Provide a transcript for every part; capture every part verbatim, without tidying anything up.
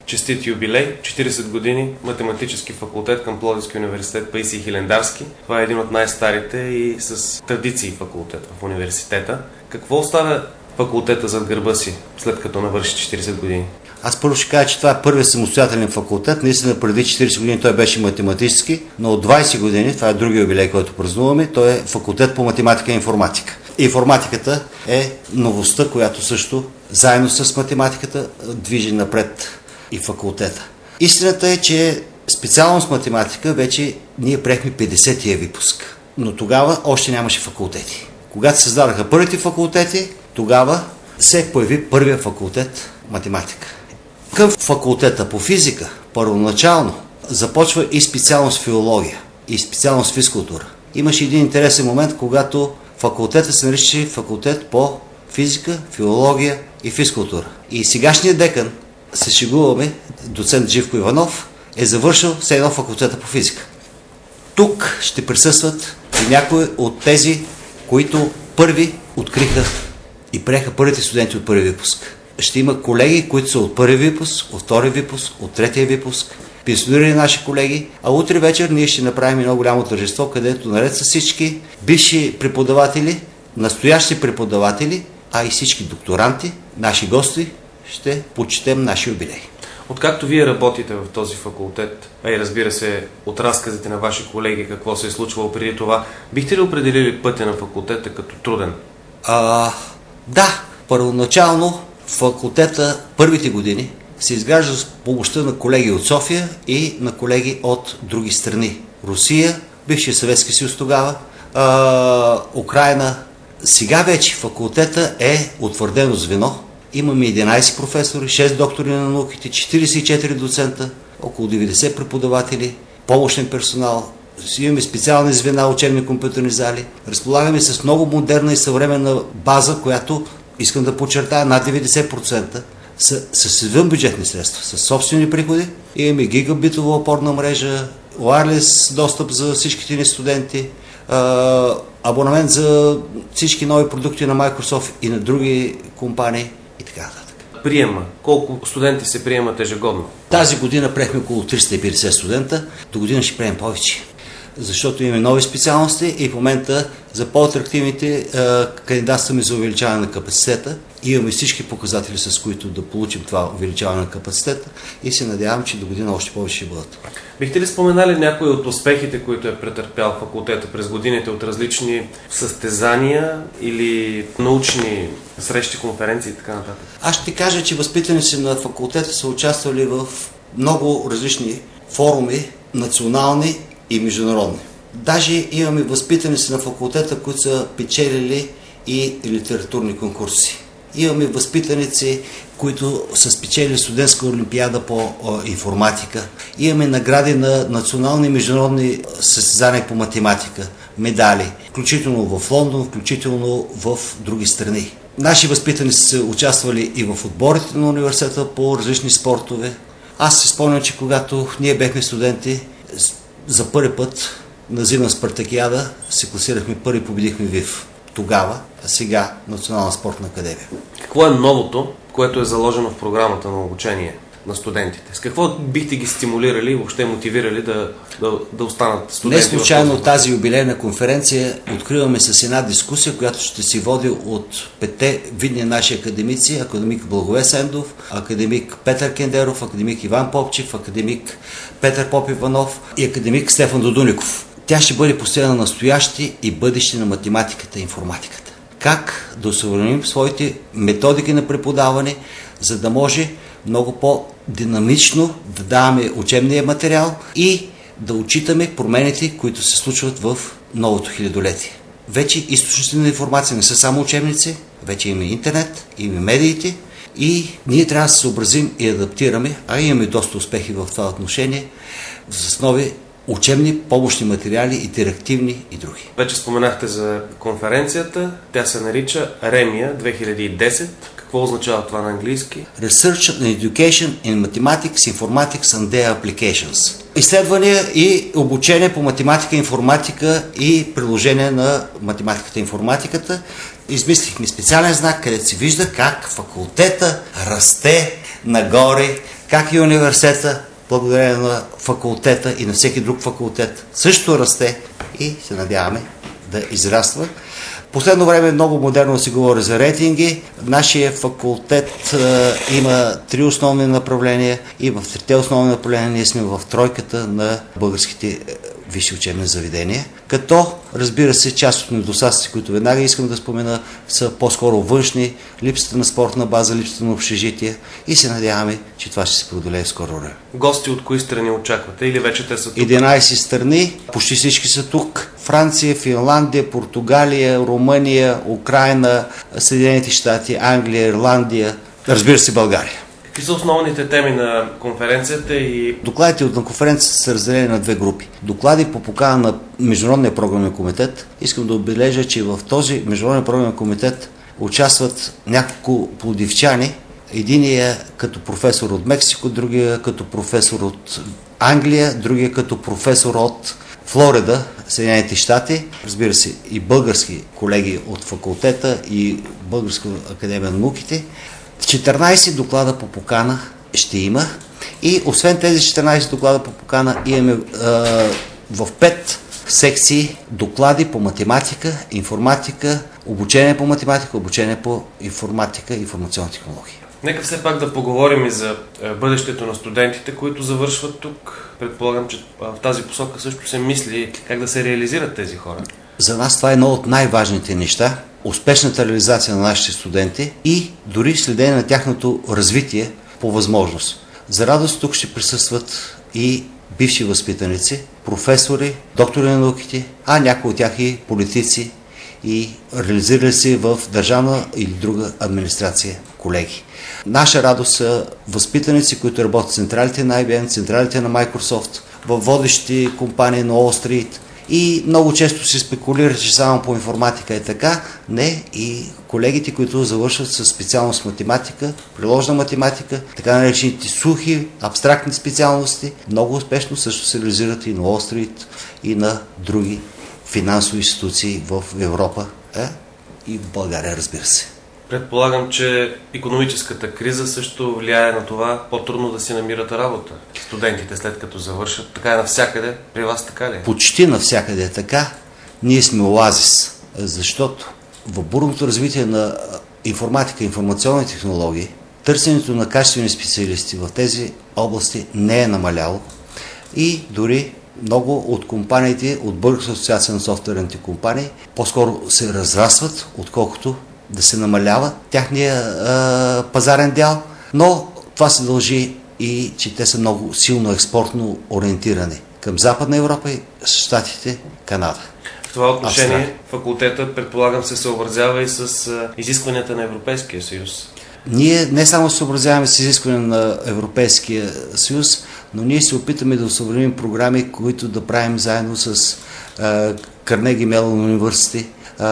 честит юбилей, четиридесет години, математически факултет към Пловдивския университет Паисий Хилендарски. Това е един от най-старите и с традиции факултет в университета. Какво оставя факултета зад гърба си, след като навърши четиридесет години? Аз първо ще кажа, че това е първият самостоятелен факултет. Наистина преди четиридесет години той беше математически, но от двадесет години, това е другия юбилей, който празнуваме, той е факултет по математика и информатика. Информатиката е новостта, която също заедно с математиката движи напред и факултета. Истината е, че специалност математика вече ние приехме петдесетия випуск, но тогава още нямаше факултети. Когато се създадаха първите факултети, тогава се появи първия факултет математика. Към факултета по физика, първоначално, започва и специалност филология, и специалност физкултура. Имаше един интересен момент, когато факултета се наричаше факултет по физика, филология и физкултура. И сегашният декан, се шегуваме, доцент Живко Иванов, е завършил все едно факултета по физика. Тук ще присъстват и някои от тези, които първи откриха и приеха първите студенти от първи випуск. Ще има колеги, които са от първи випуск, от втори випуск, от третия випуск, пенсионирани наши колеги, а утре вечер ние ще направим едно голямо тържество, където наред с всички бивши преподаватели, настоящи преподаватели, а и всички докторанти, наши гости, ще почетем нашия юбилей. Откакто вие работите в този факултет, а и разбира се от разказите на ваши колеги какво се е случвало преди това, бихте ли определили пътя на факултета като труден? А, да, първоначално факултета първите години се изгражда с помощта на колеги от София и на колеги от други страни. Русия, бившия Съветски съюз тогава, а, Украйна. Сега вече факултета е утвърдено звено. Имаме единадесет професори, шест доктори на науките, четиридесет и четири доцента, около деветдесет преподаватели, помощен персонал. Имаме специални звена, учебни компютърни зали. Разполагаме с много модерна и съвременна база, която, искам да подчертая, над деветдесет процента са с извънбюджетни средства, с собствени приходи. Имаме гигабитова опорна мрежа, уайрлес достъп за всичките ни студенти, абонамент за всички нови продукти на Microsoft и на други компании и така нататък. Приема. Колко студенти се приемат ежегодно? Тази година приехме около триста и петдесет студента, до година ще приемем повече. Защото имаме нови специалности и в момента за по-атрактивните кандидатстваме за увеличаване на капацитета. Имаме всички показатели, с които да получим това увеличаване на капацитета и се надявам, че до година още повече ще бъдат. Бихте ли споменали някои от успехите, които е претърпял факултета през годините от различни състезания или научни срещи, конференции и така нататък? Аз ще кажа, че възпитаници на факултета са участвали в много различни форуми, национални и международни. Даже имаме възпитаници на факултета, които са печелили и литературни конкурси. Имаме възпитаници, които са спечелили студентска олимпиада по информатика. Имаме награди на национални и международни състезания по математика, медали, включително в Лондон, включително в други страни. Наши възпитаници са участвали и в отборите на университета по различни спортове. Аз си спомням, че когато ние бехме студенти, за първи път на зимна спартакиада се класирахме първи, победихме ВИФ. Тогава, а сега Национална спортна академия. Какво е новото, което е заложено в програмата на обучение на студентите? С какво бихте ги стимулирали и въобще мотивирали да, да, да останат студенти? Не случайно в тази юбилейна конференция откриваме с една дискусия, която ще се води от петте видни наши академици: академик Благовест Сендов, академик Петър Кендеров, академик Иван Попчев, академик Петър Поп-Иванов и академик Стефан Додуников. Тя ще бъде посветена на настоящи и бъдещи на математиката и информатиката. Как да усъвременим своите методики на преподаване, за да може много по-динамично да даваме учебния материал и да отчитаме промените, които се случват в новото хилядолетие. Вече източници на информация не са само учебници, вече има интернет, има медиите и ние трябва да се съобразим и адаптираме, а имаме доста успехи в това отношение, с нови учебни, помощни материали, интерактивни и други. Вече споменахте за конференцията. Тя се нарича ремия две хиляди и десет. Какво означава това на английски? Research and Education in Mathematics, Informatics and Their Applications. Изследвания и обучение по математика, информатика и приложение на математиката и информатиката. Измислихме специален знак, където се вижда как факултета расте нагоре как и университета, благодарение на факултета и на всеки друг факултет, също расте и се надяваме да израства. Последно време много модерно се говори за рейтинги. Нашия факултет е, има три основни направления и в трите основни направления ние сме в тройката на българските висши учебни заведения. Като, разбира се, част от недостатъците, които веднага искам да спомена, са по-скоро външни, липсата на спортна база, липсата на общежитие и се надяваме, че това ще се преодолее в скоро време. Гости от кои страни очаквате или вече те са тук? единайсет страни, почти всички са тук. Франция, Финландия, Португалия, Румъния, Украйна, Съединените щати, Англия, Ирландия, разбира се, България. Какви са основните теми на конференцията и... Докладите от на конференцията са разделени на две групи. Доклади по покана на Международния програмен комитет. Искам да отбележа, че в този Международен програмен комитет участват няколко плодивчани. Единият като професор от Мексико, другия като професор от Англия, другия като професор от Флорида, Съединените щати, разбира се и български колеги от факултета и Българска академия на науките. четиринайсет доклада по покана ще има и освен тези четиринайсет доклада по покана имаме е, в пет секции доклади по математика, информатика, обучение по математика, обучение по информатика и информационни технологии. Нека все пак да поговорим и за бъдещето на студентите, които завършват тук. Предполагам, че в тази посока също се мисли как да се реализират тези хора. За нас това е едно от най-важните неща. Успешната реализация на нашите студенти и дори следение на тяхното развитие по възможност. За радост тук ще присъстват и бивши възпитаници, професори, доктори на науките, а някои от тях и политици и реализирали се в държавна или друга администрация колеги. Наша радост са възпитаници, които работят в централите на Ай Би Ем, централите на Microsoft, в водещи компании на Уол Стрийт. И много често се спекулира, че само по информатика е така. Не, и колегите, които завършват със специалност математика, приложна математика, така наречените сухи, абстрактни специалности, много успешно също се реализират и на Уол Стрийт, и на други финансови институции в Европа, е? И в България, разбира се. Предполагам, че икономическата криза също влияе на това по-трудно да си намират работа. Студентите след като завършат, така е навсякъде. При вас така ли е? Почти навсякъде е така. Ние сме оазис, защото в бурното развитие на информатика и информационни технологии, търсенето на качествени специалисти в тези области не е намаляло и дори много от компаниите, от Българска асоциация на софтуерните компании, по-скоро се разрастват, отколкото да се намалява тяхния а, пазарен дял, но това се дължи и че те са много силно експортно ориентирани към Западна Европа и Щатите, Канада. В това отношение Австралия. Факултета, предполагам, се съобразява и с а, изискванията на Европейския съюз. Ние не само се съобразяваме с изискване на Европейския съюз, но ние се опитаме да осъвременим програми, които да правим заедно с Карнеги Мелон университет,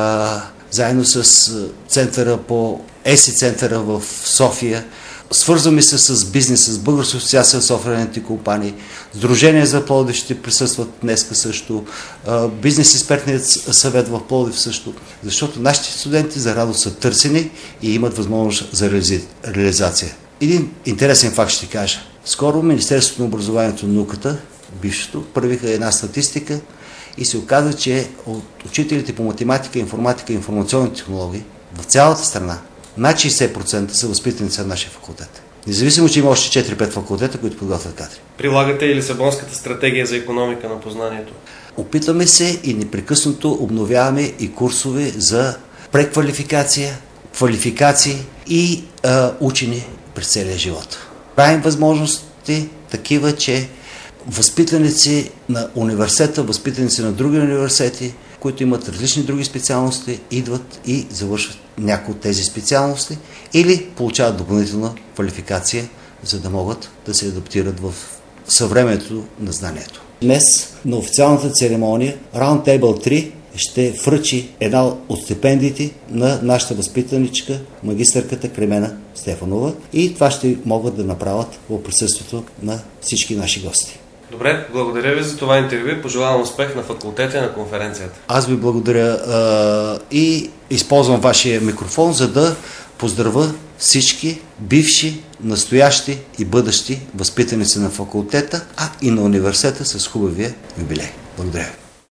заедно с центъра по ЕСИ центъра в София. Свързваме се с бизнес, с Българска асоциация на софтуерните компании. Сдружение за Пловдив ще присъстват днеска също. Бизнес експертният съвет в Пловдив също. Защото нашите студенти за радост са търсени и имат възможност за реализация. Един интересен факт ще кажа. Скоро Министерството на образованието и науката, бившето, правиха една статистика и се оказа, че от учителите по математика, информатика и информационни технологии в цялата страна над шейсет процента са възпитаници на нашия факултет. Независимо, че има още четири-пет факултета, които подготвят кадри. Прилагате и Лисабонската стратегия за икономика на познанието? Опитваме се и непрекъснато обновяваме и курсове за преквалификация, квалификации и а, учени през целия живот. Правим възможности такива, че възпитаници на университета, възпитаници на други университети, които имат различни други специалности, идват и завършват някои от тези специалности или получават допълнителна квалификация, за да могат да се адаптират в съвремието на знанието. Днес на официалната церемония Roundtable три ще връчи една от стипендиите на нашата възпитаничка, магистърката Кремена Стефанова, и това ще могат да направят в присъствието на всички наши гости. Добре, благодаря ви за това интервю и пожелавам успех на факултета и на конференцията. Аз ви благодаря а, и използвам вашия микрофон, за да поздравя всички бивши настоящи и бъдещи възпитаници на факултета, а и на университета с хубавия юбилей. Благодаря ви.